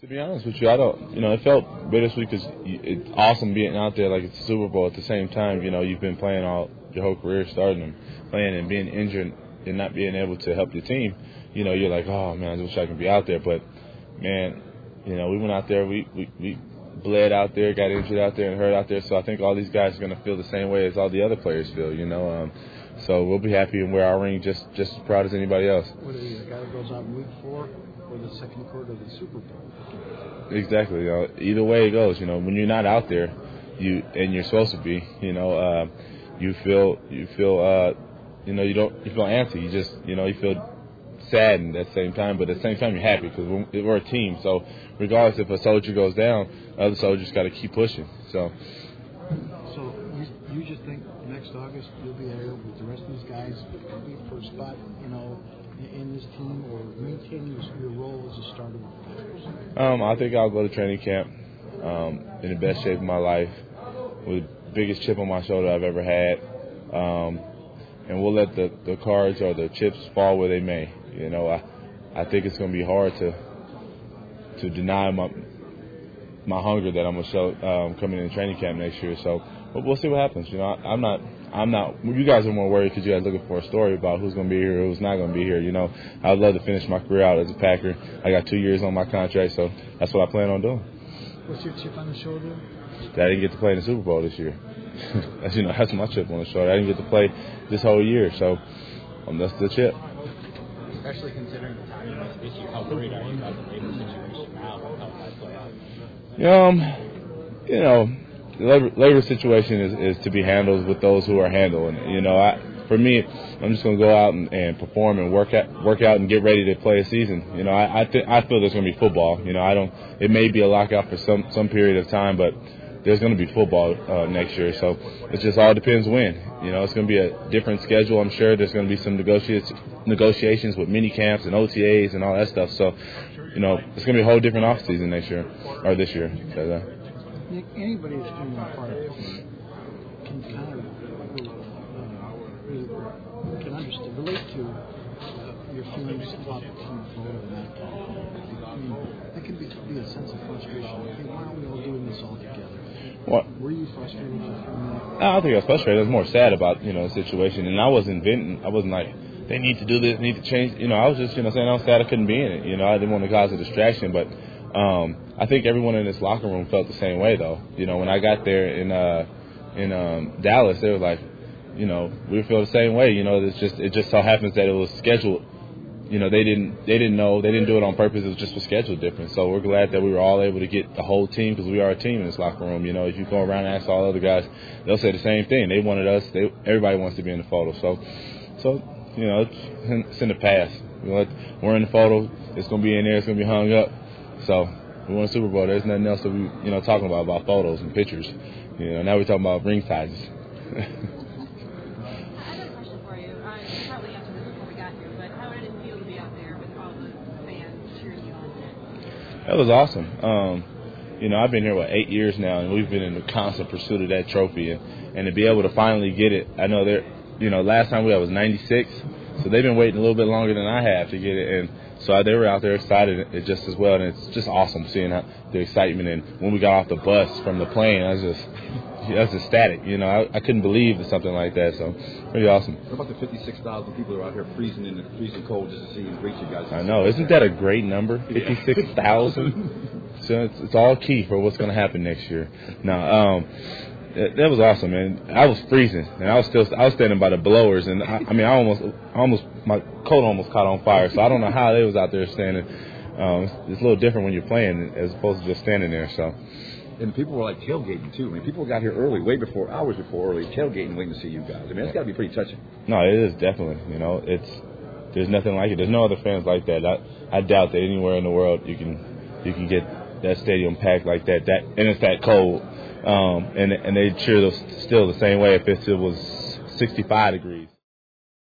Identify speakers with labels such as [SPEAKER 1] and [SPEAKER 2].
[SPEAKER 1] To be honest with you, I don't. It felt bittersweet because it's awesome being out there like it's the Super Bowl. At the same time, you've been playing all your whole career, starting and playing and being injured and not being able to help your team. You're like, oh man, I wish I could be out there. But man, we went out there, we bled out there, got injured out there, and hurt out there. So I think all these guys are going to feel the same way as all the other players feel. So we'll be happy and wear our ring just as proud as anybody else.
[SPEAKER 2] What is it, a guy that goes out in week 4 or the second quarter of the Super Bowl?
[SPEAKER 1] Exactly. Either way it goes, when you're not out there, and you're supposed to be, you feel you feel antsy. You just, you feel saddened at the same time, but at the same time you're happy because we're a team. So regardless if a soldier goes down, other soldiers got to keep pushing. So
[SPEAKER 2] you just think next August you'll be there with the rest of these guys competing for a spot, in this team, or maintain your role as a starter with the Packers?
[SPEAKER 1] I think I'll go to training camp in the best shape of my life, with the biggest chip on my shoulder I've ever had, and we'll let the cards or the chips fall where they may. I think it's going to be hard to deny my hunger that I'm going to show coming in training camp next year. So we'll see what happens. I'm not. You guys are more worried because you guys are looking for a story about who's going to be here or who's not going to be here. I'd love to finish my career out as a Packer. I got 2 years on my contract, so that's what I plan on doing.
[SPEAKER 2] What's your chip on the shoulder?
[SPEAKER 1] That I didn't get to play in the Super Bowl this year. That's my chip on the shoulder. I didn't get to play this whole year, so that's the chip.
[SPEAKER 3] Especially considering the timing of this year, how worried are you about the labor situation now? How will that play out?
[SPEAKER 1] The labor situation is to be handled with those who are handling. For me, I'm just going to go out and perform and work out and get ready to play a season. I feel there's going to be football. It may be a lockout for some period of time, but there's going to be football next year. So it just all depends when. It's going to be a different schedule. I'm sure there's going to be some negotiations with mini camps and OTAs and all that stuff. So, it's going to be a whole different off season next year or this year.
[SPEAKER 2] Nick, anybody that's doing their part can kind of relate to your feelings about the team photo and that kind of thing. I mean, that can be a sense of frustration. Hey, why aren't we all doing this all together?
[SPEAKER 1] What?
[SPEAKER 2] Were you frustrated for a minute?
[SPEAKER 1] I don't think I was frustrated. I was more sad about, the situation. And I wasn't venting. I wasn't like, they need to do this, need to change. I was just, saying I was sad I couldn't be in it. I didn't want to cause a distraction. But I think everyone in this locker room felt the same way, though. When I got there in Dallas, they were like, we feel the same way. It just so happens that it was scheduled. They didn't know, they didn't do it on purpose. It was just a schedule difference. So we're glad that we were all able to get the whole team, because we are a team in this locker room. If you go around and ask all the other guys, they'll say the same thing. They wanted us. Everybody wants to be in the photo. So it's in the past. We're in the photo. It's going to be in there. It's going to be hung up. So we won a Super Bowl. There's nothing else that we talking about photos and pictures. Now we're talking about ring sizes. That was awesome. I've been here, 8 years now, and we've been in the constant pursuit of that trophy. And to be able to finally get it, I know last time we had was 96, so they've been waiting a little bit longer than I have to get it. And so they were out there excited just as well, and it's just awesome seeing the excitement. And when we got off the bus from the plane, I was ecstatic. I couldn't believe something like that. So pretty awesome.
[SPEAKER 4] What about the 56,000 people who are out here freezing in the freezing cold just to see and greet you guys?
[SPEAKER 1] I know. Isn't that a great number? 56,000. So it's all key for what's going to happen next year. Now, that was awesome, man. I was freezing, and I was standing by the blowers, and my coat almost caught on fire. So I don't know how they was out there standing. It's a little different when you're playing as opposed to just standing there. So.
[SPEAKER 4] And people were like tailgating too. People got here early, hours before early, tailgating, waiting to see you guys. It's got to be pretty touching.
[SPEAKER 1] No, it is definitely. There's nothing like it. There's no other fans like that. I doubt that anywhere in the world you can get that stadium packed like that. And it's that cold. And they cheer still the same way if it was 65 degrees.